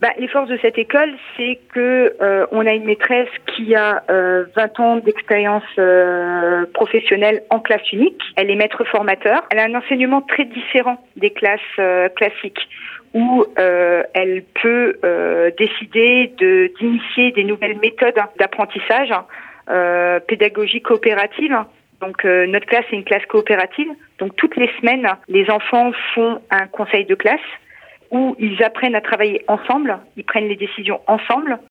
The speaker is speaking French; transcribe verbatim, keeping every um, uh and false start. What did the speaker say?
Bah, les forces de cette école, c'est que euh, on a une maîtresse qui a euh, vingt ans d'expérience euh, professionnelle en classe unique. Elle est maître formateur. Elle a un enseignement très différent des classes euh, classiques, où euh, elle peut euh, décider de d'initier des nouvelles méthodes d'apprentissage, euh, pédagogie coopérative. Donc euh, notre classe est une classe coopérative. Donc toutes les semaines, les enfants font un conseil de classe où ils apprennent à travailler ensemble, ils prennent les décisions ensemble.